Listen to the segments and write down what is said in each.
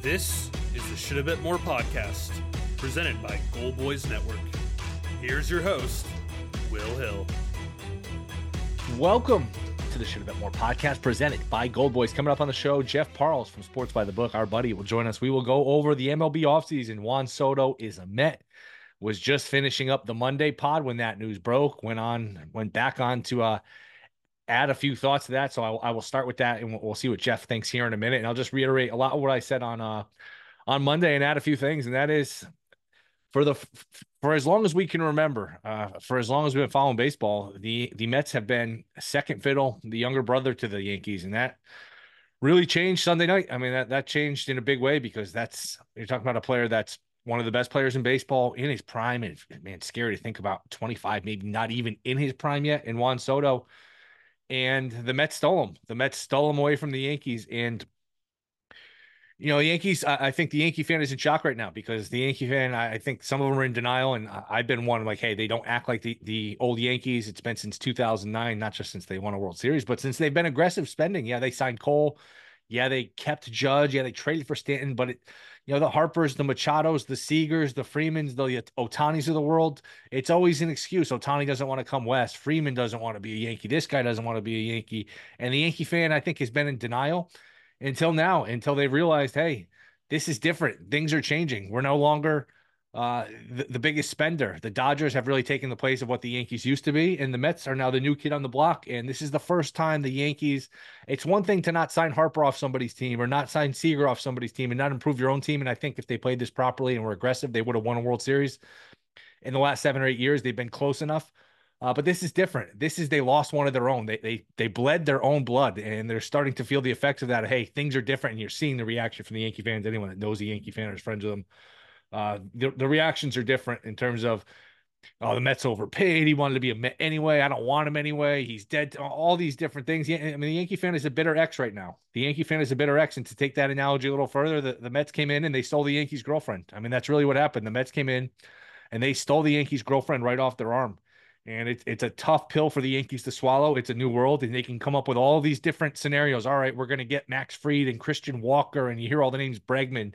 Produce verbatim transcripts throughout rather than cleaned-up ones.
This is the Should a Bit More podcast, presented by Goal Boys Network. Here's your host, Will Hill. Welcome to the Should a Bit More podcast, presented by Gold Boys. Coming up on the show, Jeff Parles from Sports by the Book, our buddy, will join us. We will go over the M L B offseason. Juan Soto is a Met. Was just finishing up the Monday pod when that news broke. Went on, went back on to uh, add a few thoughts to that. So I, I will start with that, and we'll, we'll see what Jeff thinks here in a minute. And I'll just reiterate a lot of what I said on uh on Monday and add a few things. And that is, for the for as long as we can remember, uh, for as long as we've been following baseball, the the Mets have been second fiddle, the younger brother to the Yankees, and that really changed Sunday night. I mean, that that changed in a big way, because that's, you're talking about a player that's one of the best players in baseball in his prime. And man, it's scary to think about twenty-five, maybe not even in his prime yet, in Juan Soto. And the Mets stole him. The Mets stole him away from the Yankees. And, you know, the Yankees, I, I think the Yankee fan is in shock right now, because the Yankee fan, I, I think some of them are in denial. And I, I've been one, like, hey, they don't act like the, the old Yankees. It's been since two thousand nine, not just since they won a World Series, but since they've been aggressive spending. Yeah, they signed Cole. Yeah, they kept Judge. Yeah, they traded for Stanton. But, it, you know, the Harpers, the Machados, the Seagers, the Freemans, the Otanis of the world, it's always an excuse. Otani doesn't want to come west. Freeman doesn't want to be a Yankee. This guy doesn't want to be a Yankee. And the Yankee fan, I think, has been in denial until now, until they realized, hey, this is different. Things are changing. We're no longer uh, the, the biggest spender. The Dodgers have really taken the place of what the Yankees used to be, and the Mets are now the new kid on the block. And this is the first time the Yankees, it's one thing to not sign Harper off somebody's team, or not sign Seager off somebody's team, and not improve your own team. And I think if they played this properly and were aggressive, they would have won a World Series. In the last seven or eight years, they've been close enough. Uh, but this is different. This is, they lost one of their own. They they they bled their own blood, and they're starting to feel the effects of that. Hey, things are different, and you're seeing the reaction from the Yankee fans. Anyone that knows a Yankee fan or is friends with them, uh, the, the reactions are different in terms of, oh, the Mets overpaid. He wanted to be a Met anyway. I don't want him anyway. He's dead. All these different things. Yeah, I mean, the Yankee fan is a bitter ex right now. The Yankee fan is a bitter ex. And to take that analogy a little further, the, the Mets came in and they stole the Yankees' girlfriend. I mean, that's really what happened. The Mets came in and they stole the Yankees' girlfriend right off their arm. And it's it's a tough pill for the Yankees to swallow. It's a new world, and they can come up with all these different scenarios. All right, we're going to get Max Fried and Christian Walker, and you hear all the names Bregman.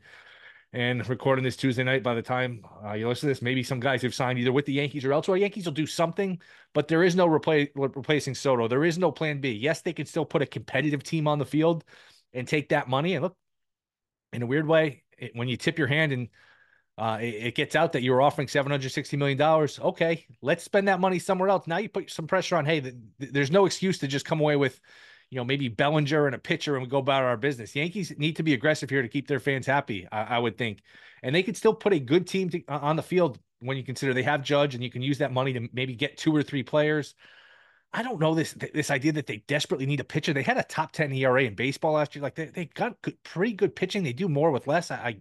And recording this Tuesday night, by the time uh, you listen to this, maybe some guys have signed either with the Yankees or elsewhere. Yankees will do something, but there is no repla- replacing Soto. There is no plan B. Yes, they can still put a competitive team on the field and take that money. And look, in a weird way, it, when you tip your hand and Uh, it, it gets out that you were offering seven hundred sixty million dollars. Okay, let's spend that money somewhere else. Now you put some pressure on, hey, the, the, there's no excuse to just come away with, you know, maybe Bellinger and a pitcher and we go about our business. Yankees need to be aggressive here to keep their fans happy, I, I would think. And they could still put a good team to, uh, on the field when you consider they have Judge, and you can use that money to maybe get two or three players. I don't know this this idea that they desperately need a pitcher. They had a top ten E R A in baseball last year. Like they, they got good, pretty good pitching. They do more with less. I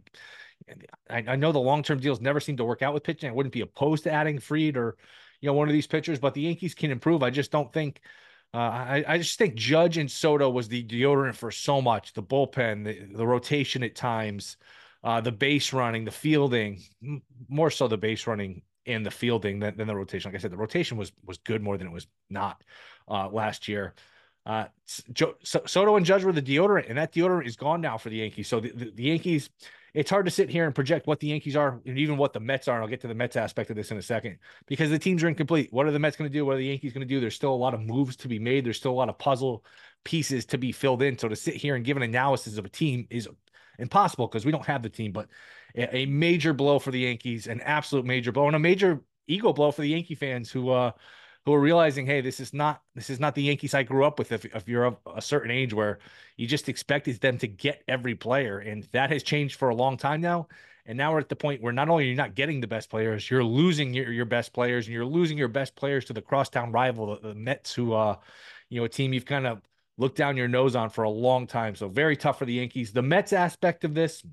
I, I know the long-term deals never seem to work out with pitching. I wouldn't be opposed to adding Fried or, you know, one of these pitchers, but the Yankees can improve. I just don't think, uh, I, I just think Judge and Soto was the deodorant for so much. The bullpen, the, the rotation at times, uh, the base running, the fielding, more so the base running and the fielding than, than the rotation. Like I said, the rotation was was good more than it was not uh, last year. Uh, Joe, so, Soto and Judge were the deodorant, and that deodorant is gone now for the Yankees. So the, the, the Yankees, it's hard to sit here and project what the Yankees are and even what the Mets are. And I'll get to the Mets aspect of this in a second, because the teams are incomplete. What are the Mets going to do? What are the Yankees going to do? There's still a lot of moves to be made. There's still a lot of puzzle pieces to be filled in. So to sit here and give an analysis of a team is impossible, because we don't have the team. But a, a major blow for the Yankees, an absolute major blow, and a major ego blow for the Yankee fans who, uh, who are realizing, hey, this is not this is not the Yankees I grew up with. If, if you're of a certain age where you just expected them to get every player, and that has changed for a long time now. And now we're at the point where not only are you not getting the best players, you're losing your, your best players, and you're losing your best players to the crosstown rival, the, the Mets, who, uh, you know, a team you've kind of looked down your nose on for a long time. So very tough for the Yankees. The Mets aspect of this,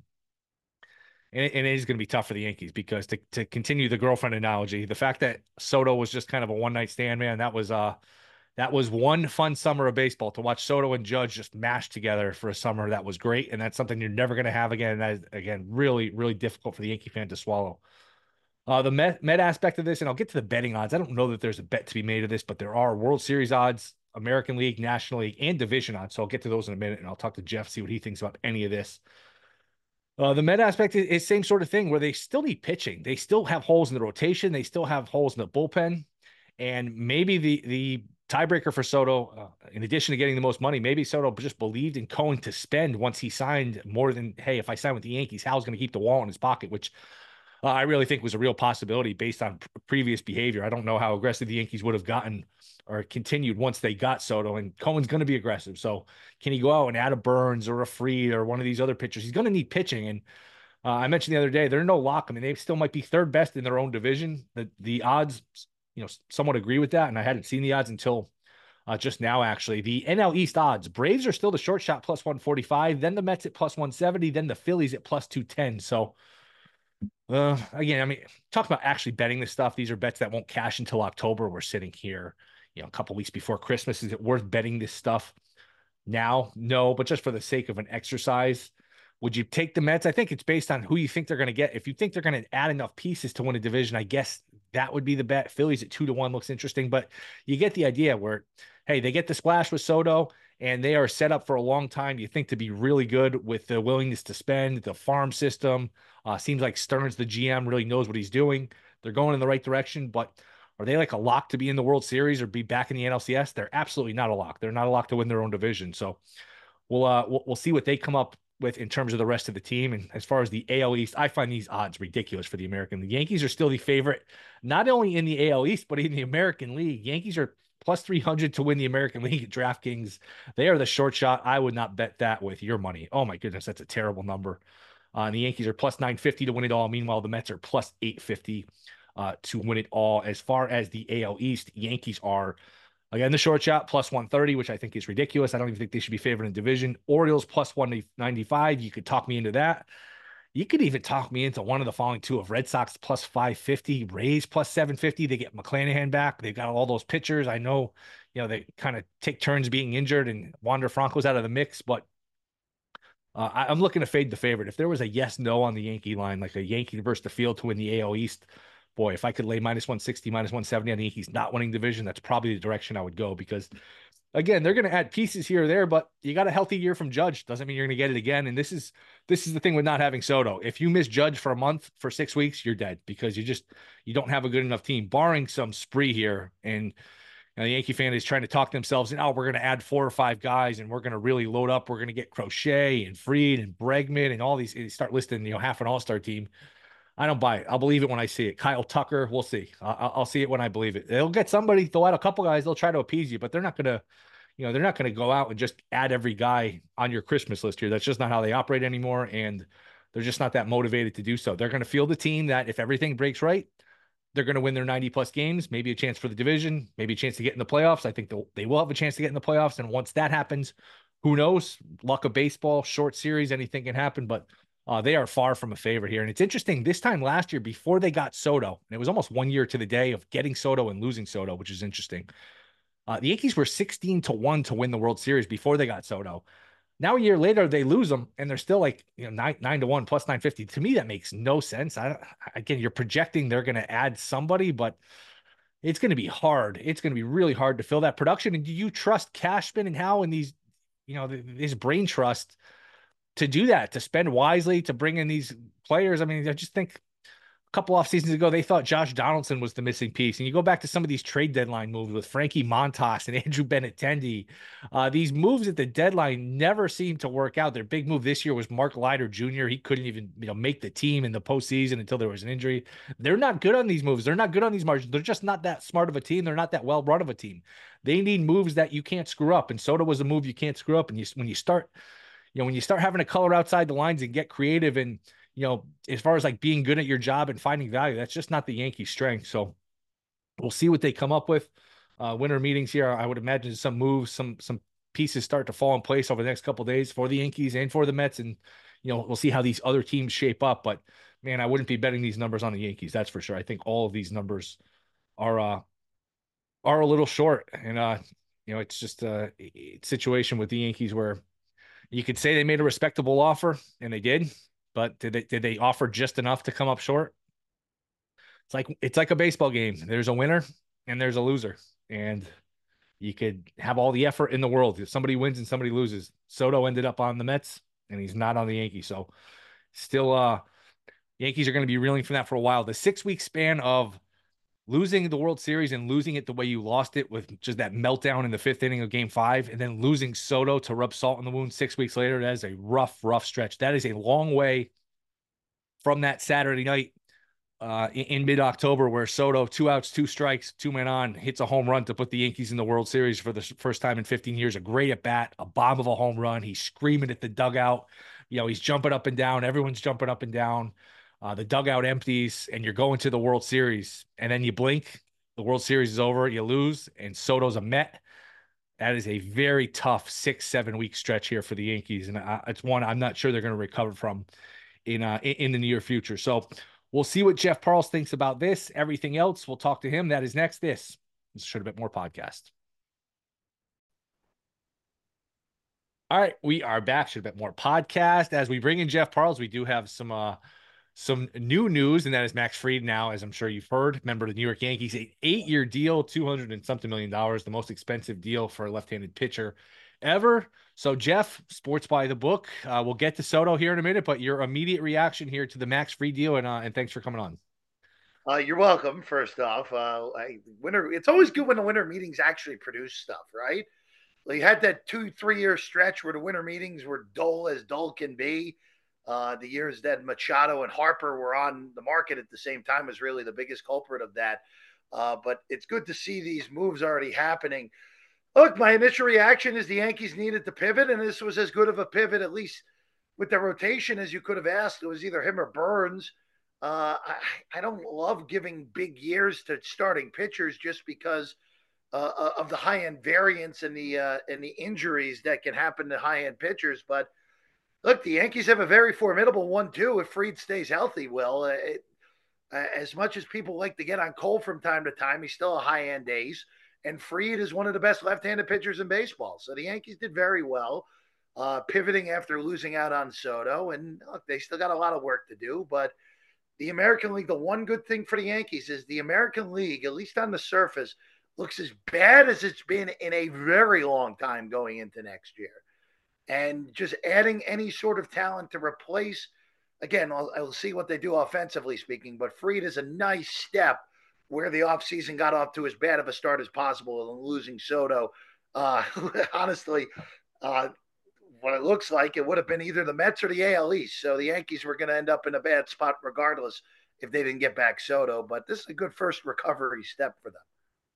and it, and it is going to be tough for the Yankees, because to, to continue the girlfriend analogy, the fact that Soto was just kind of a one night stand, man, that was uh that was one fun summer of baseball to watch Soto and Judge just mash together for a summer. That was great, and that's something you're never going to have again. And that is, again, really, really difficult for the Yankee fan to swallow. Uh, the Met, Met aspect of this, and I'll get to the betting odds. I don't know that there's a bet to be made of this, but there are World Series odds, American League, National League, and division odds. So I'll get to those in a minute, and I'll talk to Jeff, see what he thinks about any of this. Uh, the Met aspect is, is same sort of thing where they still need pitching. They still have holes in the rotation. They still have holes in the bullpen. And maybe the the tiebreaker for Soto, uh, in addition to getting the most money, maybe Soto just believed in Cohen to spend once he signed more than, hey, if I sign with the Yankees, Hal's going to keep the wall in his pocket, which uh, I really think was a real possibility based on pr- previous behavior. I don't know how aggressive the Yankees would have gotten or continued once they got Soto, and Cohen's going to be aggressive. So can he go out and add a Burns or a Fried or one of these other pitchers? He's going to need pitching. And uh, I mentioned the other day, they're no lock. I mean, they still might be third best in their own division. The, the odds, you know, somewhat agree with that. And I hadn't seen the odds until uh, just now, actually. The N L East odds, Braves are still the short shot plus one forty-five, then the Mets at plus one seventy, then the Phillies at plus two ten. So, uh, again, I mean, talk about actually betting this stuff. These are bets that won't cash until October. We're sitting here, you know, a couple weeks before Christmas. Is it worth betting this stuff now? No, but just for the sake of an exercise, would you take the Mets? I think it's based on who you think they're going to get. If you think they're going to add enough pieces to win a division, I guess that would be the bet. Phillies at two to one looks interesting, but you get the idea where, hey, they get the splash with Soto and they are set up for a long time. You think to be really good with the willingness to spend, the farm system. Uh, seems like Stearns, the G M, really knows what he's doing. They're going in the right direction, but are they like a lock to be in the World Series or be back in the N L C S? They're absolutely not a lock. They're not a lock to win their own division. So we'll uh we'll, we'll see what they come up with in terms of the rest of the team. And as far as the A L East, I find these odds ridiculous for the American. The Yankees are still the favorite, not only in the A L East, but in the American League. Yankees are plus three hundred to win the American League at DraftKings. They are the short shot. I would not bet that with your money. Oh my goodness, that's a terrible number. Uh, and the Yankees are plus nine fifty to win it all. Meanwhile, the Mets are plus eight fifty uh, to win it all. As far as the A L East, Yankees are, again, the short shot plus one thirty, which I think is ridiculous. I don't even think they should be favored in division. Orioles plus one ninety-five. You could talk me into that. You could even talk me into one of the following two of Red Sox plus five fifty, Rays plus seven fifty. They get McClanahan back. They've got all those pitchers. I know, you know, they kind of take turns being injured and Wander Franco's out of the mix, but uh, I, I'm looking to fade the favorite. If there was a yes, no on the Yankee line, like a Yankee versus the field to win the A L East, boy, if I could lay minus one sixty, minus one seventy on the Yankees not winning division, that's probably the direction I would go because, again, they're going to add pieces here or there, but you got a healthy year from Judge. Doesn't mean you're going to get it again. And this is this is the thing with not having Soto. If you miss Judge for a month, for six weeks, you're dead because you just you don't have a good enough team, barring some spree here. And you know, the Yankee fan is trying to talk themselves in, oh, we're going to add four or five guys and we're going to really load up. We're going to get Crochet and Fried and Bregman and all these. They start listing, you know, half an all-star team. I don't buy it. I'll believe it when I see it. Kyle Tucker, we'll see. I'll, I'll see it when I believe it. They'll get somebody, they'll add a couple guys, they'll try to appease you, but they're not going to, you know, they're not going to go out and just add every guy on your Christmas list here. That's just not how they operate anymore. And they're just not that motivated to do so. They're going to field a team that if everything breaks right, they're going to win their ninety plus games, maybe a chance for the division, maybe a chance to get in the playoffs. I think they will have a chance to get in the playoffs. And once that happens, who knows? Luck of baseball, short series, anything can happen. But uh, they are far from a favorite here. And it's interesting, this time last year, before they got Soto, and it was almost one year to the day of getting Soto and losing Soto, which is interesting. Uh, the Yankees were sixteen to one to win the World Series before they got Soto. Now, a year later, they lose them, and they're still like, you know, nine, nine to one, plus nine fifty. To me, that makes no sense. I don't, again, you're projecting they're going to add somebody, but it's going to be hard. It's going to be really hard to fill that production. And do you trust Cashman and Hal and these, you know, this brain trust to do that, to spend wisely, to bring in these players? I mean, I just think a couple off seasons ago, they thought Josh Donaldson was the missing piece. And you go back to some of these trade deadline moves with Frankie Montas and Andrew Benintendi. Uh, these moves at the deadline never seem to work out. Their big move this year was Mark Leiter Junior He couldn't even, you know, make the team in the postseason until there was an injury. They're not good on these moves. They're not good on these margins. They're just not that smart of a team. They're not that well run of a team. They need moves that you can't screw up. And Soto was a move you can't screw up. And you, when you start, you know, when you start having to color outside the lines and get creative and, you know, as far as like being good at your job and finding value, that's just not the Yankees' strength. So we'll see what they come up with. Uh, winter meetings here, I would imagine some moves, some some pieces start to fall in place over the next couple of days for the Yankees and for the Mets. And, you know, we'll see how these other teams shape up. But, man, I wouldn't be betting these numbers on the Yankees. That's for sure. I think all of these numbers are uh, are a little short. And, uh, you know, it's just a situation with the Yankees where you could say they made a respectable offer, and they did. But did they did they offer just enough to come up short? It's like it's like a baseball game. There's a winner and there's a loser. And you could have all the effort in the world. If somebody wins and somebody loses. Soto ended up on the Mets and he's not on the Yankees. So Still, uh, Yankees are going to be reeling from that for a while. The six week span of losing the World Series and losing it the way you lost it with just that meltdown in the fifth inning of game five, and then losing Soto to rub salt in the wound six weeks later, that is a rough, rough stretch. That is a long way from that Saturday night uh, in, in mid-October where Soto, two outs, two strikes, two men on, hits a home run to put the Yankees in the World Series for the first time in fifteen years. A great at-bat, a bomb of a home run. He's screaming at the dugout. You know, he's jumping up and down. Everyone's jumping up and down. Uh, the dugout empties, and you're going to the World Series. And then you blink, the World Series is over, you lose, and Soto's a Met. That is a very tough six, seven week stretch here for the Yankees. And I, it's one I'm not sure they're going to recover from in, uh, in, in the near future. So we'll see what Jeff Parles thinks about this. Everything else, we'll talk to him. That is next. This is Should Have Been More podcast. All right, we are back. Should Have Been More podcast. As we bring in Jeff Parles, we do have some uh, some new news, and that is Max Fried now, as I'm sure you've heard, member of the New York Yankees, an eight-year deal, two hundred and something million dollars, the most expensive deal for a left-handed pitcher ever. So, Jeff, sports by the book. Uh, we'll get to Soto here in a minute, but your immediate reaction here to the Max Fried deal, and uh, and thanks for coming on. Uh, you're welcome. First off, uh, I, winter. It's always good when the winter meetings actually produce stuff, right? They had that two, three-year stretch where the winter meetings were dull as dull can be. Uh, the years that Machado and Harper were on the market at the same time was really the biggest culprit of that. Uh, but it's good to see these moves already happening. Look, my initial reaction is the Yankees needed to pivot, and this was as good of a pivot, at least with the rotation, as you could have asked. It was either him or Burns. Uh, I, I don't love giving big years to starting pitchers just because uh, of the high-end variance and the uh, and the injuries that can happen to high-end pitchers. But look, the Yankees have a very formidable one two if Fried stays healthy. Well, it, uh, as much as people like to get on Cole from time to time, he's still a high-end ace, and Fried is one of the best left-handed pitchers in baseball. So the Yankees did very well, uh, pivoting after losing out on Soto, and look, they still got a lot of work to do, but the American League, the one good thing for the Yankees is the American League, at least on the surface, looks as bad as it's been in a very long time going into next year. And just adding any sort of talent to replace, again, I'll, I'll see what they do offensively speaking, but Fried is a nice step where the offseason got off to as bad of a start as possible and losing Soto. Uh, honestly, uh, what it looks like, it would have been either the Mets or the A L East. So the Yankees were going to end up in a bad spot regardless if they didn't get back Soto. But this is a good first recovery step for them.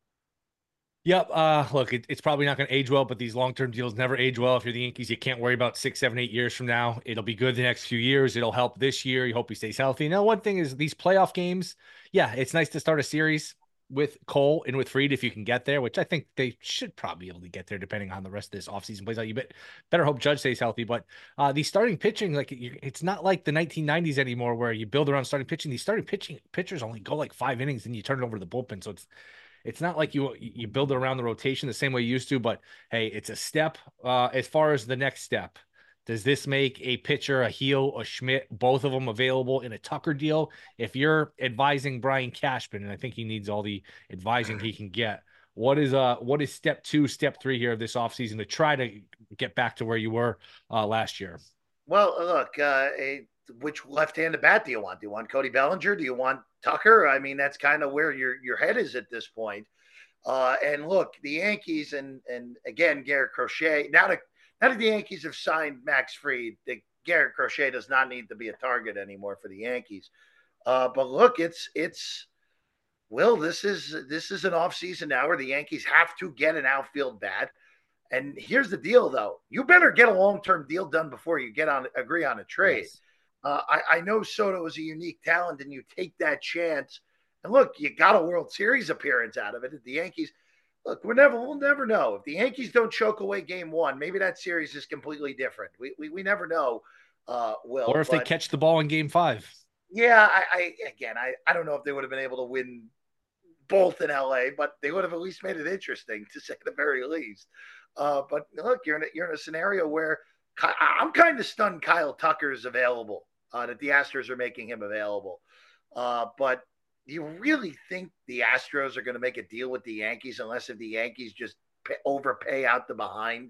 Yep. Uh, look, it, it's probably not going to age well, but these long-term deals never age well. If you're the Yankees, you can't worry about six, seven, eight years from now. It'll be good the next few years. It'll help this year. You hope he stays healthy. Now, one thing is these playoff games. Yeah, it's nice to start a series with Cole and with Fried if you can get there, which I think they should probably be able to get there depending on the rest of this offseason plays out. You better hope Judge stays healthy. But uh, these starting pitching, like it's not like the nineteen nineties anymore where you build around starting pitching. These starting pitching pitchers only go like five innings and you turn it over to the bullpen. So it's it's not like you you build it around the rotation the same way you used to. But hey, it's a step uh, as far as the next step. Does this make a pitcher, a Heel, a Schmidt, both of them available in a Tucker deal? If you're advising Brian Cashman, and I think he needs all the advising he can get, what is uh what is step two, step three here of this offseason to try to get back to where you were uh, last year? Well, look, uh, a, which left-handed bat do you want? Do you want Cody Bellinger? Do you want Tucker? I mean, that's kind of where your your head is at this point. Uh, and look, the Yankees and and again, Garrett Crochet, now to Now that the Yankees have signed Max Fried, the Garrett Crochet does not need to be a target anymore for the Yankees. Uh, but look, it's it's Will. This is this is an offseason now where the Yankees have to get an outfield bat. And here's the deal, though: you better get a long-term deal done before you get on agree on a trade. Yes. Uh, I, I know Soto is a unique talent, and you take that chance. And look, you got a World Series appearance out of it. The Yankees. Look, we're never, we'll never know. If the Yankees don't choke away game one, maybe that series is completely different. We we, we never know, uh, Will. Or if but, they catch the ball in game five. Yeah, I, I again, I, I don't know if they would have been able to win both in L A, but they would have at least made it interesting, to say the very least. Uh, but look, you're in a, you're in a scenario where I'm kind of stunned Kyle Tucker is available, uh, that the Astros are making him available. Uh, but do you really think the Astros are going to make a deal with the Yankees unless if the Yankees just pay, overpay out the behind?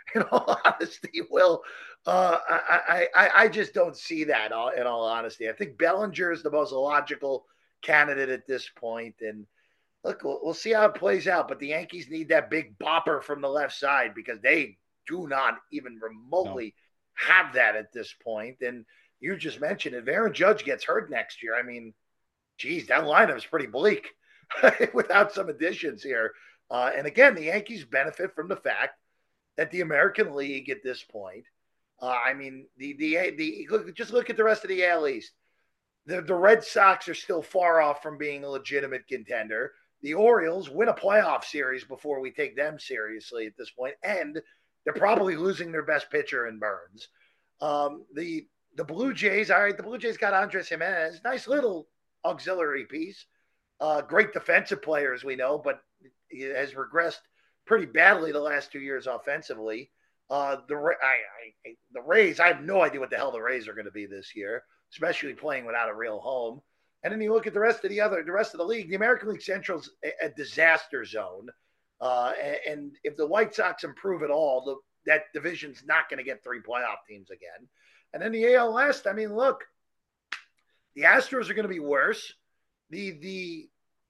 In all honesty, Will, uh, I, I I just don't see that. In all honesty, I think Bellinger is the most logical candidate at this point, and look, we'll, we'll see how it plays out. But the Yankees need that big bopper from the left side because they do not even remotely no. have that at this point. And you just mentioned it. If Aaron Judge gets hurt next year, I mean, geez, that lineup is pretty bleak without some additions here. Uh, and again, the Yankees benefit from the fact that the American League at this point, uh, I mean, the the the look, just look at the rest of the A L East. The the Red Sox are still far off from being a legitimate contender. The Orioles win a playoff series before we take them seriously at this point, and they're probably losing their best pitcher in Burns. Um, the the Blue Jays, all right, the Blue Jays got Andres Jimenez, nice little auxiliary piece, uh, great defensive player as we know, but he has regressed pretty badly the last two years offensively. Uh, the I, I, the Rays, I have no idea what the hell the Rays are going to be this year, especially playing without a real home. And then you look at the rest of the other, the rest of the league. The American League Central's a, a disaster zone. Uh, and, and if the White Sox improve at all, the, that division's not going to get three playoff teams again. And then the A L West, I mean, look, the Astros are going to be worse. The the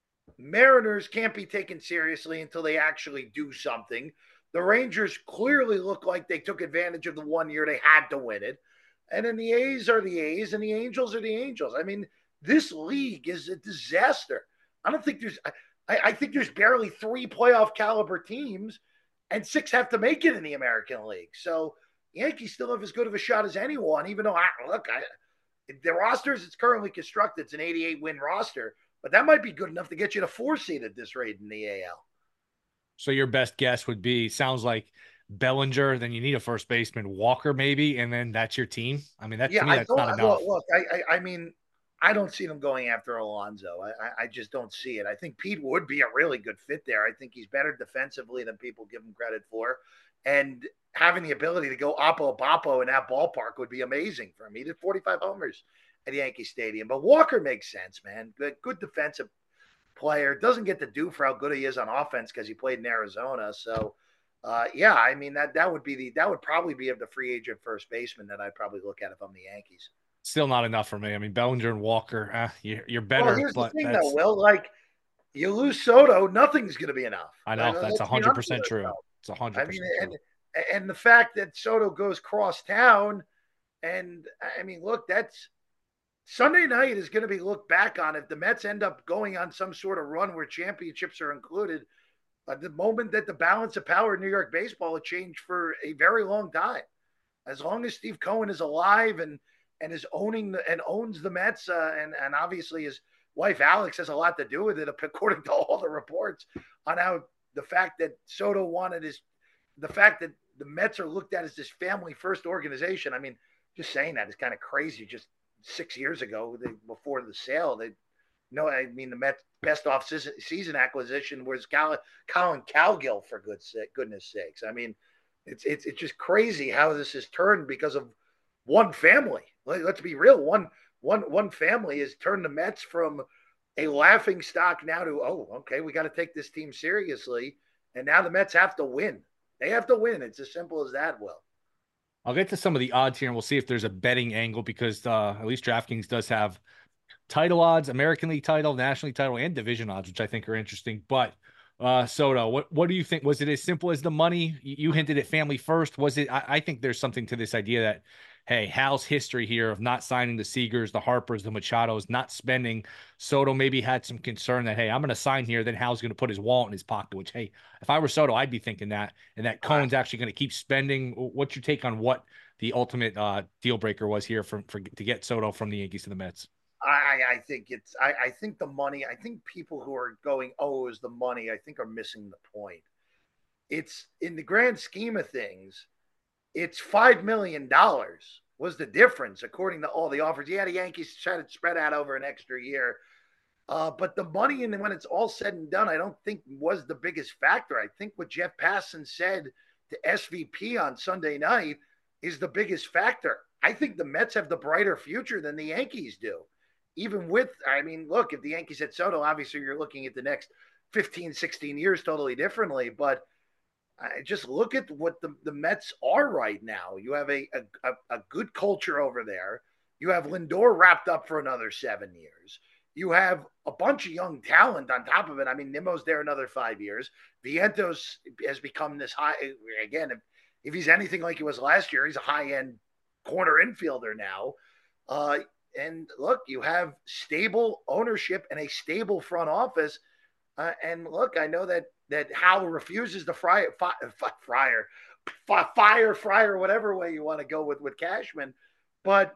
Mariners can't be taken seriously until they actually do something. The Rangers clearly look like they took advantage of the one year they had to win it. And then the A's are the A's and the Angels are the Angels. I mean, this league is a disaster. I don't think there's I, I think there's barely three playoff caliber teams and six have to make it in the American League. So the Yankees still have as good of a shot as anyone, even though I look, I the roster as it's currently constructed, it's an eighty-eight win roster. But that might be good enough to get you to four seed at this rate in the A L. So your best guess would be, sounds like Bellinger, then you need a first baseman, Walker maybe, and then that's your team. I mean, that, yeah, to me, I that's not enough. Look, look I, I, I mean, I don't see them going after Alonso. I, I just don't see it. I think Pete would be a really good fit there. I think he's better defensively than people give him credit for. And having the ability to go oppo boppo in that ballpark would be amazing for him. He did forty-five homers at Yankee Stadium. But Walker makes sense, man. Good, good defensive player. Doesn't get to do for how good he is on offense because he played in Arizona. So, uh, yeah, I mean, that that would be the that would probably be of the free agent first baseman that I'd probably look at if I'm the Yankees. Still not enough for me. I mean, Bellinger and Walker, uh, you're, you're better. Well, here's but the thing, that's... though, Will. Like, you lose Soto, nothing's going to be enough. I know. Like, that's one hundred percent true. It's one hundred percent I mean, true. And, and the fact that Soto goes cross town, and, I mean, look, that's Sunday night is going to be looked back on if the Mets end up going on some sort of run where championships are included. Uh, the moment that the balance of power in New York baseball will change for a very long time. As long as Steve Cohen is alive and and is owning the, and owns the Mets, uh, and and obviously his wife Alex has a lot to do with it, according to all the reports on how the fact that Soto wanted his, the fact that the Mets are looked at as this family first organization. I mean, just saying that is kind of crazy. Just six years ago, they, before the sale, they no, I mean the Mets' best off season, season acquisition was Colin, Colin Cowgill, for good goodness sakes. I mean, it's it's it's just crazy how this has turned because of one family. Let's be real, one one one family has turned the Mets from a laughing stock now to, oh, okay, we got to take this team seriously, and now the Mets have to win. They have to win. It's as simple as that, Will. I'll get to some of the odds here, and we'll see if there's a betting angle because uh, at least DraftKings does have title odds, American League title, National League title, and division odds, which I think are interesting. But uh, Soto, what what do you think? Was it as simple as the money? You hinted at family first. Was it? I, I think there's something to this idea that, hey, Hal's history here of not signing the Seagers, the Harpers, the Machados, not spending. Soto maybe had some concern that, hey, I'm going to sign here. Then Hal's going to put his wallet in his pocket, which, hey, if I were Soto, I'd be thinking that. And that Cohen's actually going to keep spending. What's your take on what the ultimate uh, deal breaker was here for, for to get Soto from the Yankees to the Mets? I, I think it's I, I think the money, I think people who are going, oh, is the money, I think are missing the point. It's in the grand scheme of things, it's five million dollars was the difference, according to all the offers. Yeah, the Yankees tried to spread out over an extra year. Uh, but the money, and when it's all said and done, I don't think was the biggest factor. I think what Jeff Passan said to S V P on Sunday night is the biggest factor. I think the Mets have the brighter future than the Yankees do. Even with, I mean, look, if the Yankees had Soto, obviously you're looking at the next fifteen, sixteen years totally differently. But I just look at what the, the Mets are right now. You have a, a, a good culture over there. You have Lindor wrapped up for another seven years. You have a bunch of young talent on top of it. I mean, Nimmo's there another five years. Vientos has become this high. Again, if, if he's anything like he was last year, he's a high-end corner infielder now. Uh, and look, you have stable ownership and a stable front office. Uh, and look, I know that that Howell refuses to fry, fire, fire, fire, fryer, whatever way you want to go with, with Cashman. But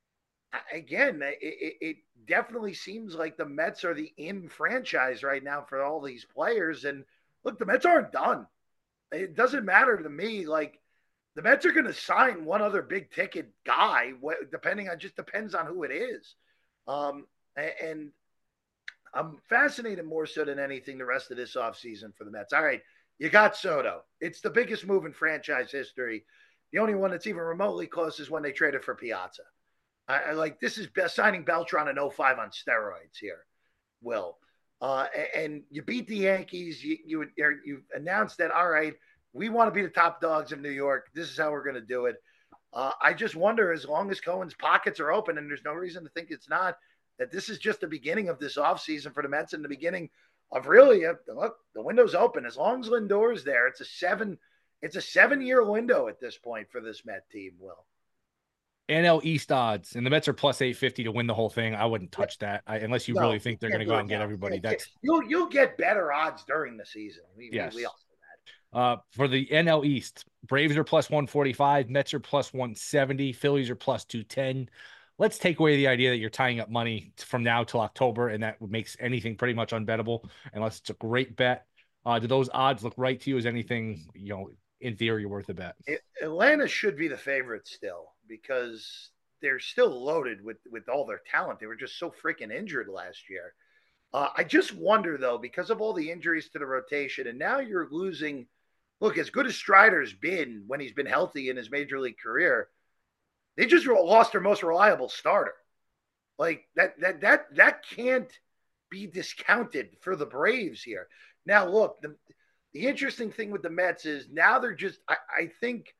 again, it, it definitely seems like the Mets are the in franchise right now for all these players. And look, the Mets aren't done. It doesn't matter to me. Like, the Mets are going to sign one other big ticket guy, depending on, just depends on who it is. Um, and I'm fascinated more so than anything the rest of this offseason for the Mets. All right, you got Soto. It's the biggest move in franchise history. The only one that's even remotely close is when they traded for Piazza. I, I like this is best signing Beltran in oh five on steroids here, Will. Uh, and you beat the Yankees. You you you announced that, all right, we want to be the top dogs of New York. This is how we're going to do it. Uh, I just wonder, as long as Cohen's pockets are open, and there's no reason to think it's not, that this is just the beginning of this offseason for the Mets and the beginning of really, uh, look, the window's open. As long as Lindor's there, it's a seven, it's a seven-year window at this point for this Met team, Will. N L East odds, and the Mets are plus eight fifty to win the whole thing. I wouldn't touch that I, unless you no, really think they're going to go out and get everybody. Yeah, That's you'll you'll get better odds during the season. We, yes. we, we all know that. Uh, for the N L East, Braves are plus one forty-five, Mets are plus one seventy, Phillies are plus two ten. Let's take away the idea that you're tying up money from now till October, and that makes anything pretty much unbettable unless it's a great bet. Uh, do those odds look right to you? Is anything, you know, in theory, worth a bet? Atlanta should be the favorite still because they're still loaded with, with all their talent. They were just so freaking injured last year. Uh, I just wonder, though, because of all the injuries to the rotation, and now you're losing. Look, as good as Strider's been when he's been healthy in his major league career, they just lost their most reliable starter. Like that, that, that, that can't be discounted for the Braves here. Now, look, the, the interesting thing with the Mets is now they're just, I, I think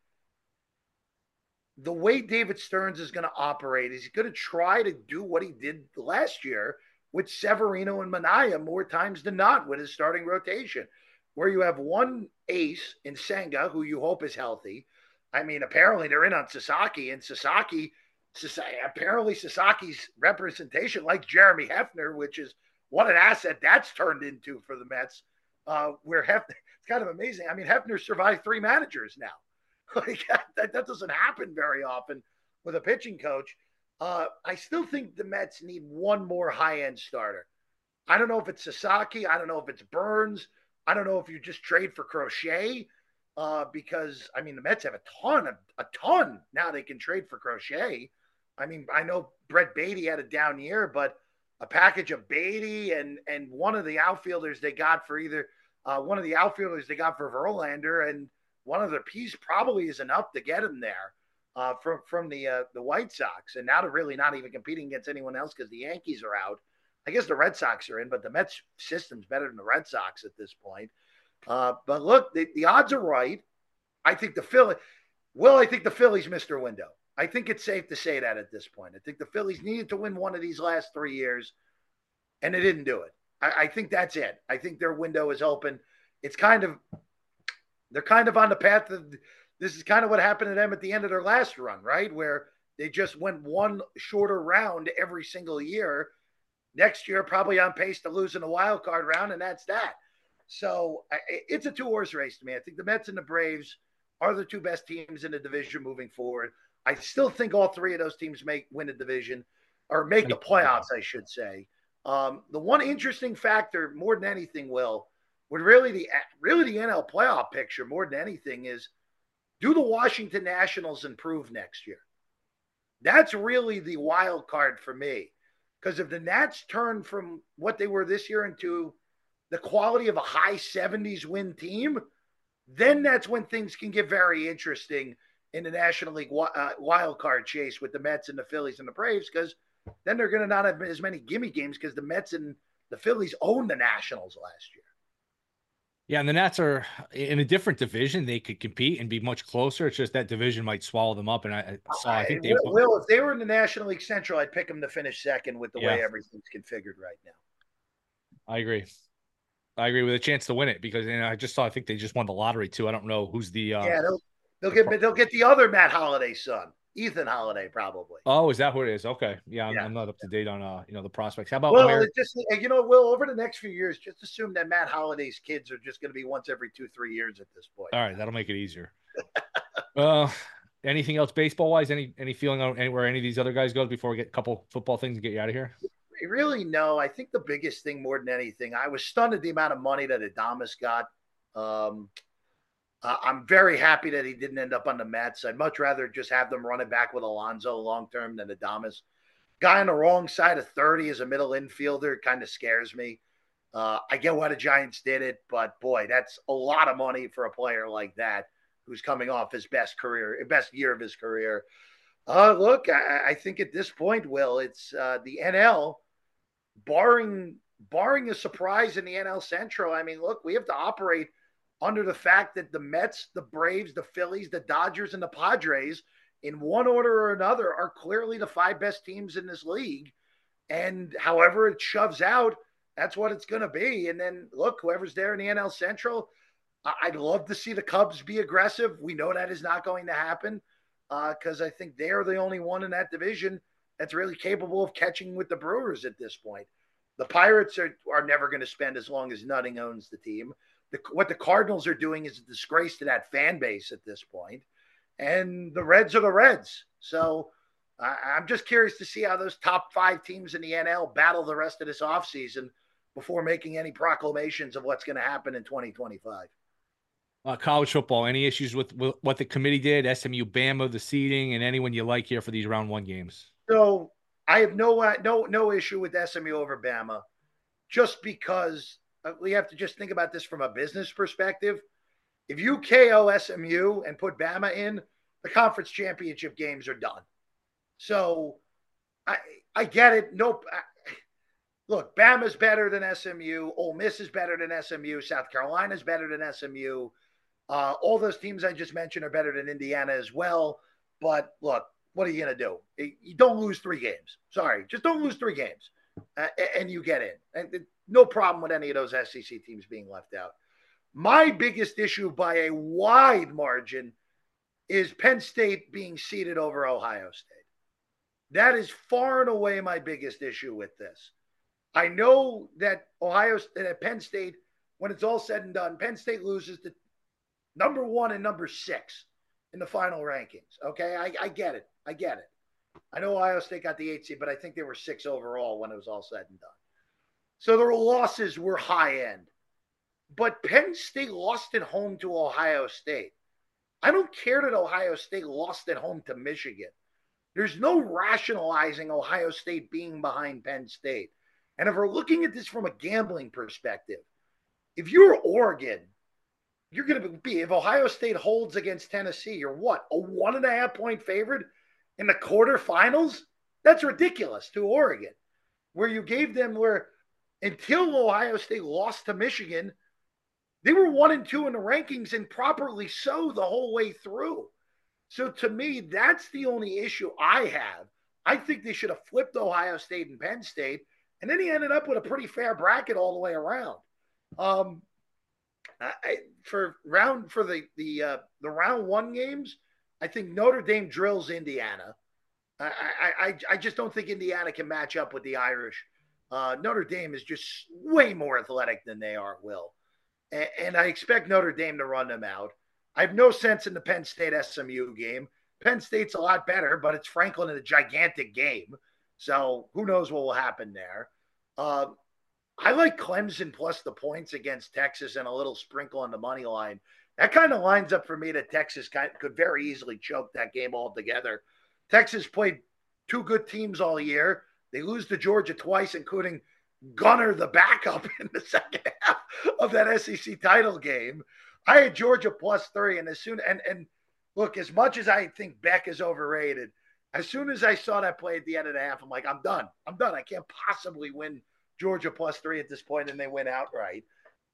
the way David Stearns is going to operate is he's going to try to do what he did last year with Severino and Manaea more times than not with his starting rotation, where you have one ace in Senga, who you hope is healthy. I mean, apparently they're in on Sasaki, and Sasaki, Sasaki apparently Sasaki's representation likes Jeremy Hefner, which is what an asset that's turned into for the Mets, uh, where Hefner, it's kind of amazing. I mean, Hefner survived three managers now. Like, that, that doesn't happen very often with a pitching coach. Uh, I still think the Mets need one more high-end starter. I don't know if it's Sasaki. I don't know if it's Burns. I don't know if you just trade for Crochet. Uh, because, I mean, the Mets have a ton of a ton now they can trade for Crochet. I mean, I know Brett Beatty had a down year, but a package of Beatty and and one of the outfielders they got for either uh, one of the outfielders they got for Verlander and one of their piece probably is enough to get him there uh, from from the uh, the White Sox. And now they're really not even competing against anyone else because the Yankees are out. I guess the Red Sox are in, but the Mets system's better than the Red Sox at this point. Uh, but look, the, the odds are right. I think the Philly, well, I think the Phillies missed their window. I think it's safe to say that at this point. I think the Phillies needed to win one of these last three years, and they didn't do it. I, I think that's it. I think their window is open. It's kind of, they're kind of on the path of, this is kind of what happened to them at the end of their last run, right? Where they just went one shorter round every single year. Next year, probably on pace to lose in the wild card round, and that's that. So it's a two-horse race to me. I think the Mets and the Braves are the two best teams in the division moving forward. I still think all three of those teams make win the division or make the playoffs, I should say. Um, the one interesting factor, more than anything, Will, would really the really the N L playoff picture more than anything is, do the Washington Nationals improve next year? That's really the wild card for me. Because if the Nats turn from what they were this year into the quality of a high seventies win team, then that's when things can get very interesting in the National League uh, wild card chase with the Mets and the Phillies and the Braves, because then they're going to not have as many gimme games because the Mets and the Phillies owned the Nationals last year. Yeah, and the Nats are in a different division. They could compete and be much closer. It's just that division might swallow them up. And I, I saw, I I, think they, Will, Will, if they were in the National League Central, I'd pick them to finish second with the yeah, way everything's configured right now. I agree. I agree with a chance to win it because you know, I just saw, I think they just won the lottery too. I don't know who's the, uh, Yeah, they'll they'll the get pro- they'll get the other Matt Holiday's son, Ethan Holiday, probably. oh, is that who it is? Okay. Yeah. I'm, Yeah. I'm not up to date on, uh, you know, the prospects. How about Well, America? it just you know, Will, over the next few years, just assume that Matt Holiday's kids are just going to be once every two, three years at this point. All right. That'll make it easier. uh, anything else baseball wise? Any, any feeling on anywhere any of these other guys goes before we get a couple football things and get you out of here? Really, no. I think the biggest thing, more than anything, I was stunned at the amount of money that Adames got. Um, uh, I'm very happy that he didn't end up on the Mets. I'd much rather just have them run it back with Alonso long term than Adames. Guy on the wrong side of thirty as a middle infielder kind of scares me. Uh, I get why the Giants did it, but boy, that's a lot of money for a player like that who's coming off his best career, best year of his career. Uh, look, I, I think at this point, Will, it's uh, the N L, barring barring a surprise in the N L Central. I mean, look, we have to operate under the fact that the Mets, the Braves, the Phillies, the Dodgers, and the Padres, in one order or another, are clearly the five best teams in this league. And however it shoves out, that's what it's going to be. And then, look, whoever's there in the N L Central, I'd love to see the Cubs be aggressive. We know that is not going to happen because uh, I think they're the only one in that division that's really capable of catching with the Brewers at this point. The Pirates are, are never going to spend as long as Nutting owns the team. The, what the Cardinals are doing is a disgrace to that fan base at this point. And the Reds are the Reds. So I, I'm just curious to see how those top five teams in the N L battle the rest of this offseason before making any proclamations of what's going to happen in twenty twenty-five. Uh, college football, any issues with, with what the committee did, S M U, Bama, the seeding, and anyone you like here for these round one games? So I have no uh, no no issue with S M U over Bama, just because uh, we have to just think about this from a business perspective. If you K O S M U and put Bama in, the conference championship games are done. So I I get it. Nope. I, look, Bama's better than S M U. Ole Miss is better than S M U. South Carolina's better than S M U. Uh, all those teams I just mentioned are better than Indiana as well. But look, what are you going to do? You don't lose three games. Sorry, just don't lose three games, uh, and you get in. And no problem with any of those S E C teams being left out. My biggest issue by a wide margin is Penn State being seeded over Ohio State. That is far and away my biggest issue with this. I know that Ohio that Penn State, when it's all said and done, Penn State loses to number one and number six in the final rankings. Okay, I, I get it. I get it. I know Ohio State got the eight seed, but I think they were six overall when it was all said and done. So their losses were high end. But Penn State lost at home to Ohio State. I don't care that Ohio State lost at home to Michigan. There's no rationalizing Ohio State being behind Penn State. And if we're looking at this from a gambling perspective, if you're Oregon, you're going to be, if Ohio State holds against Tennessee, you're what, a one and a half point favorite in the quarterfinals? That's ridiculous to Oregon, where you gave them where until Ohio State lost to Michigan, they were one and two in the rankings, and properly so the whole way through. So to me, that's the only issue I have. I think they should have flipped Ohio State and Penn State, and then he ended up with a pretty fair bracket all the way around. Um, I, for round for the the uh, the round one games, I think Notre Dame drills Indiana. I, I I I just don't think Indiana can match up with the Irish. Uh, Notre Dame is just way more athletic than they are, Will, and, and I expect Notre Dame to run them out. I have no sense in the Penn State S M U game. Penn State's a lot better, but it's Franklin in a gigantic game, so who knows what will happen there. Uh, I like Clemson plus the points against Texas and a little sprinkle on the money line. That kind of lines up for me that Texas could very easily choke that game altogether. Texas played two good teams all year. They lose to Georgia twice, including Gunner, the backup, in the second half of that S E C title game. I had Georgia plus three, and as soon and and look, as much as I think Beck is overrated, as soon as I saw that play at the end of the half, I'm like, I'm done. I'm done. I can't possibly win Georgia plus three at this point, and they win outright.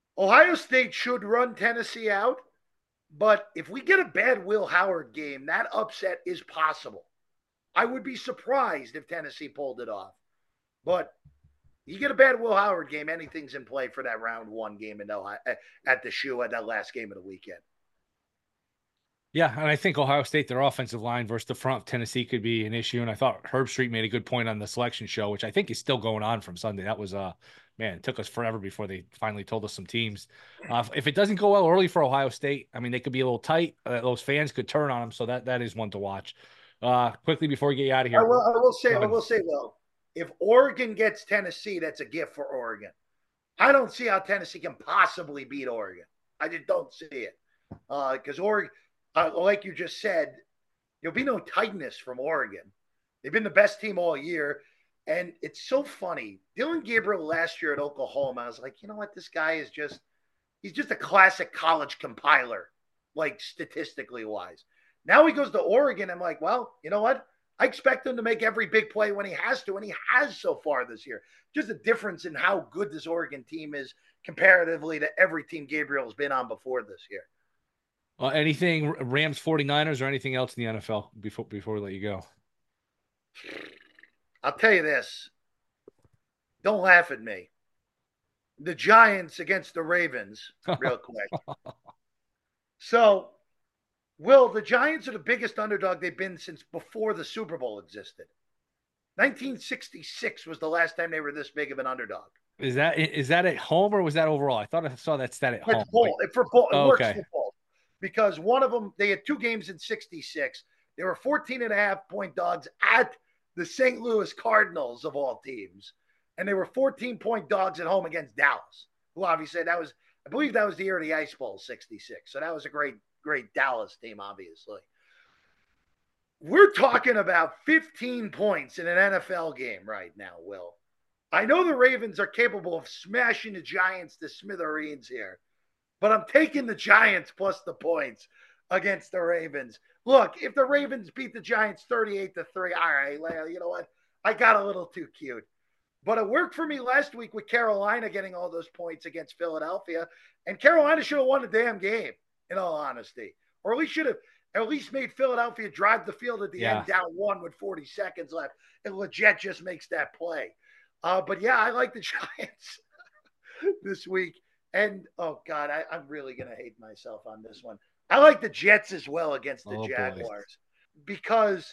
Ohio State should run Tennessee out, but if we get a bad Will Howard game, that upset is possible. I would be surprised if Tennessee pulled it off. But you get a bad Will Howard game, anything's in play for that round one game in Ohio, at the shoe at that last game of the weekend. Yeah, and I think Ohio State, their offensive line versus the front of Tennessee could be an issue. And I thought Herbstreit made a good point on the selection show, which I think is still going on from Sunday. That was, uh, man, it took us forever before they finally told us some teams. Uh, if it doesn't go well early for Ohio State, I mean, they could be a little tight. Uh, those fans could turn on them, so that that is one to watch. Uh, quickly before we get you out of here, I will, I will say, I will say, though, if Oregon gets Tennessee, that's a gift for Oregon. I don't see how Tennessee can possibly beat Oregon. I just don't see it because uh, Oregon. Uh, like you just said, there'll be no tightness from Oregon. They've been the best team all year. And it's so funny. Dillon Gabriel last year at Oklahoma, I was like, you know what? This guy is just, he's just a classic college compiler, like statistically wise. Now he goes to Oregon. I'm like, well, you know what? I expect him to make every big play when he has to, and he has so far this year. Just a difference in how good this Oregon team is comparatively to every team Gabriel's been on before this year. Uh, anything Rams 49ers or anything else in the N F L before before we let you go? I'll tell you this. Don't laugh at me. The Giants against the Ravens, real quick. So, Will, the Giants are the biggest underdog they've been since before the Super Bowl existed. nineteen sixty-six was the last time they were this big of an underdog. Is that is that at home or was that overall? I thought I saw that stat at it's home. Bowl. Like, for both, it oh, works okay. for both. Because one of them, they had two games in sixty-six. They were fourteen and a half point dogs at the Saint Louis Cardinals of all teams. And they were fourteen point dogs at home against Dallas, who obviously that was, I believe that was the year of the Ice Bowl, sixty-six. So that was a great, great Dallas team, obviously. We're talking about fifteen points in an N F L game right now, Will. I know the Ravens are capable of smashing the Giants to smithereens here. But I'm taking the Giants plus the points against the Ravens. Look, if the Ravens beat the Giants thirty-eight to three, all right, you know what? I got a little too cute. But it worked for me last week with Carolina getting all those points against Philadelphia. And Carolina should have won the damn game, in all honesty. Or at least should have at least made Philadelphia drive the field at the yeah. end down one with forty seconds left. And Legit just makes that play. Uh, but, yeah, I like the Giants this week. And, oh, God, I, I'm really going to hate myself on this one. I like the Jets as well against the oh, Jaguars boy. because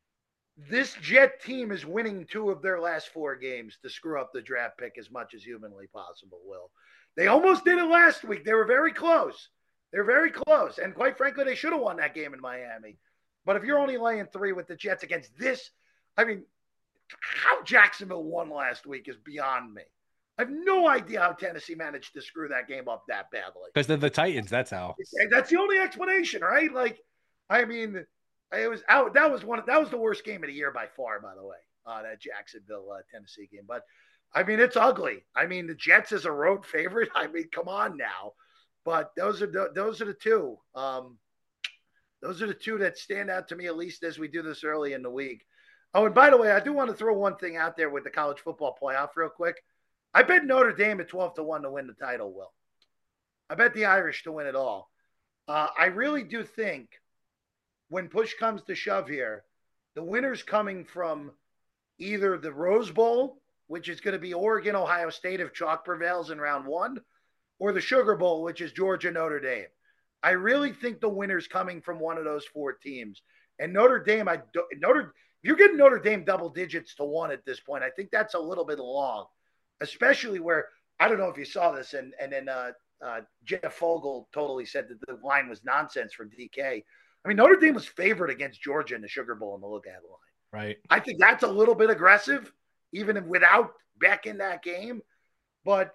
this Jet team is winning two of their last four games to screw up the draft pick as much as humanly possible, Will. They almost did it last week. They were very close. They're very close. And quite frankly, they should have won that game in Miami. But if you're only laying three with the Jets against this, I mean, how Jacksonville won last week is beyond me. I have no idea how Tennessee managed to screw that game up that badly. Because they're the Titans, that's how. That's the only explanation, right? Like, I mean, it was out. That was one. That was the worst game of the year by far, by the way. Uh, that Jacksonville uh, Tennessee game. But I mean, it's ugly. I mean, the Jets is a road favorite. I mean, come on now. But those are the, those are the two. Um, those are the two that stand out to me, at least as we do this early in the week. Oh, and by the way, I do want to throw one thing out there with the college football playoff real quick. I bet Notre Dame at twelve to one to win the title, Will. I bet the Irish to win it all. Uh, I really do think when push comes to shove here, the winner's coming from either the Rose Bowl, which is going to be Oregon, Ohio State if chalk prevails in round one, or the Sugar Bowl, which is Georgia, Notre Dame. I really think the winner's coming from one of those four teams. And Notre Dame, I do, Notre, if you're getting Notre Dame double digits to one at this point, I think that's a little bit long. Especially where, I don't know if you saw this, and, and then uh, uh, Jeff Fogel totally said that the line was nonsense from D K. I mean, Notre Dame was favored against Georgia in the Sugar Bowl in the look-ahead line. Right. I think that's a little bit aggressive, even without Beck in that game. But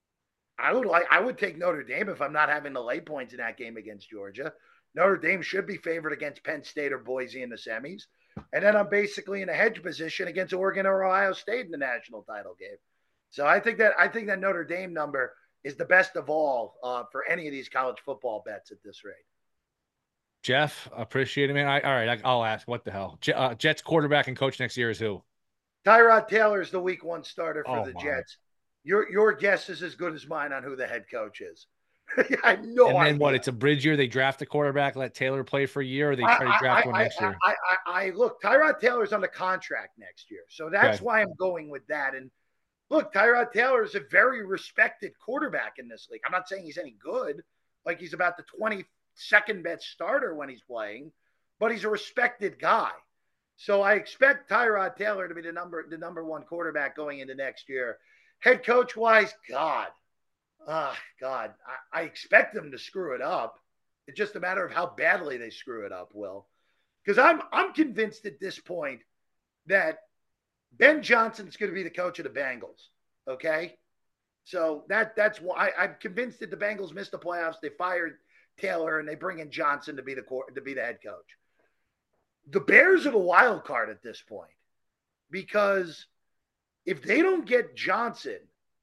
I would like I would take Notre Dame if I'm not having the lay points in that game against Georgia. Notre Dame should be favored against Penn State or Boise in the semis. And then I'm basically in a hedge position against Oregon or Ohio State in the national title game. So I think that I think that Notre Dame number is the best of all uh, for any of these college football bets at this rate. Jeff, appreciate it, man. I, all right, I, I'll ask. What the hell? J- uh, Jets quarterback and coach next year is who? Tyrod Taylor is the week one starter for oh the my. Jets. Your your guess is as good as mine on who the head coach is. I have no And then idea. what? It's a bridge year. They draft a quarterback, let Taylor play for a year, or they try to draft I, one I, next I, year. I, I, I look, Tyrod Taylor's on the contract next year, so that's Okay. why I'm going with that. And look, Tyrod Taylor is a very respected quarterback in this league. I'm not saying he's any good, like he's about the twenty-second best starter when he's playing, but he's a respected guy. So I expect Tyrod Taylor to be the number the number one quarterback going into next year. Head coach wise, God, ah, uh, God, I, I expect them to screw it up. It's just a matter of how badly they screw it up, Will. Because I'm I'm convinced at this point that Ben Johnson's going to be the coach of the Bengals. Okay, so that that's why I, I'm convinced that the Bengals missed the playoffs. They fired Taylor and they bring in Johnson to be the to be the head coach. The Bears are the wild card at this point because if they don't get Johnson,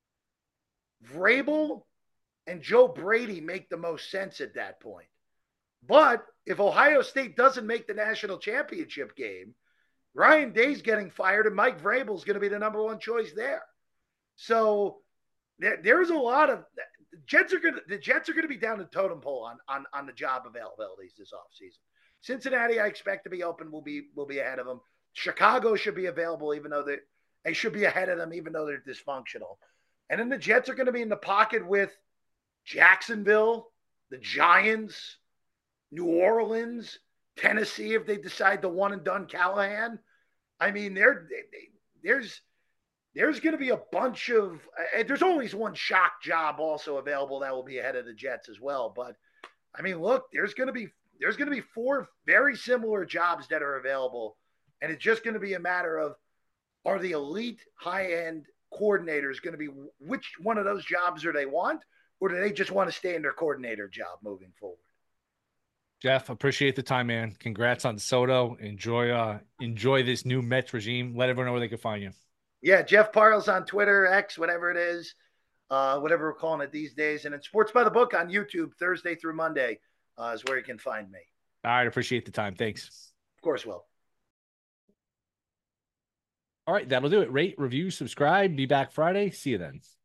Vrabel and Joe Brady make the most sense at that point. But if Ohio State doesn't make the national championship game, Ryan Day's getting fired and Mike Vrabel's going to be the number one choice there. So there, there's a lot of the Jets are going to the Jets are going to be down the totem pole on on on the job availabilities this offseason. Cincinnati, I expect to be open. Will be will be ahead of them. Chicago should be available, even though they they should be ahead of them, even though they're dysfunctional. And then the Jets are going to be in the pocket with Jacksonville, the Giants, New Orleans, Tennessee, if they decide to one and done Callahan. I mean, there, there's there's going to be a bunch of uh, – there's always one shock job also available that will be ahead of the Jets as well. But, I mean, look, there's going to be there's going to be four very similar jobs that are available, and it's just going to be a matter of are the elite high-end coordinators going to be – which one of those jobs do they want, or do they just want to stay in their coordinator job moving forward? Jeff, appreciate the time, man. Congrats on Soto. Enjoy uh enjoy this new Mets regime. Let everyone know where they can find you. Yeah, Jeff Parles on Twitter, X, whatever it is, uh, whatever we're calling it these days. And it's Sports by the Book on YouTube, Thursday through Monday uh, is where you can find me. All right, appreciate the time. Thanks. Of course, Will. All right, that'll do it. Rate, review, subscribe. Be back Friday. See you then.